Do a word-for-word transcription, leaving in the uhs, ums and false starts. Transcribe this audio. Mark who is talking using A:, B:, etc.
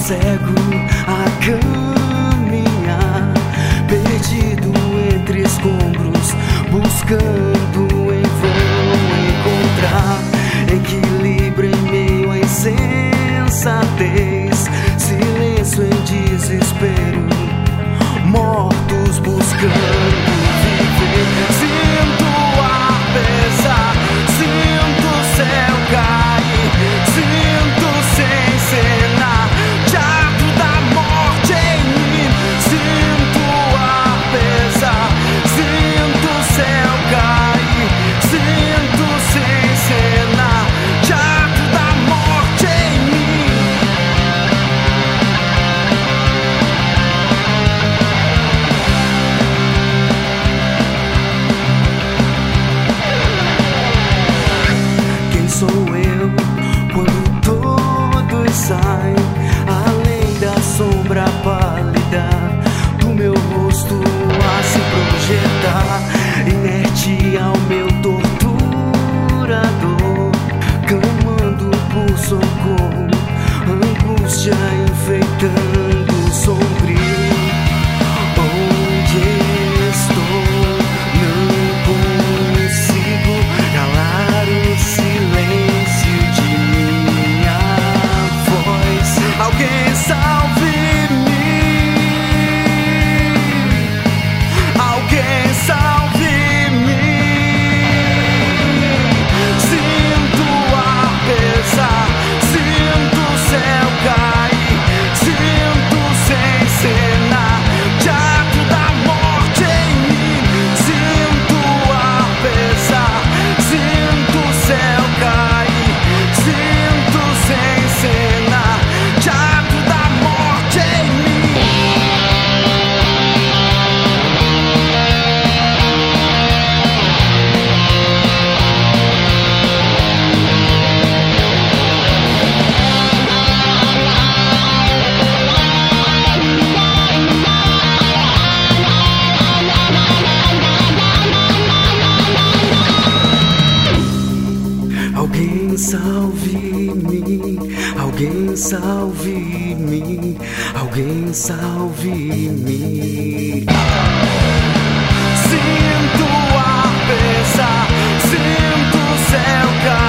A: cego a caminhar, perdido entre escombros, buscando em vão encontrar equilíbrio em meio à insensatez, silêncio em desespero, mortos buscando viver. Sinto o ar pesar, sinto o céu cair, sinto sem cena, teatro da morte em mim. Sinto o ar pesar, sinto o céu cair, sinto sem cena, teatro da morte em mim. Quem sou eu quando todos saem, além da sombra pálida do meu rosto a se projetar, inerte ao meu torturador, clamando por socorro, angústia enfeitando o sombrio. Onde estou? Não consigo calar o silêncio de minha voz. Alguém salve-me, alguém salve-me. Sinto o ar pesar, sinto o céu cair, sinto sem cena, teatro da morte em mim. Sinto o ar pesar, sinto o céu cair, sinto sem cena, teatro da morte em mim. Alguém salve-me, alguém salve-me, alguém salve-me. Sinto o ar pesar, sinto o céu cair.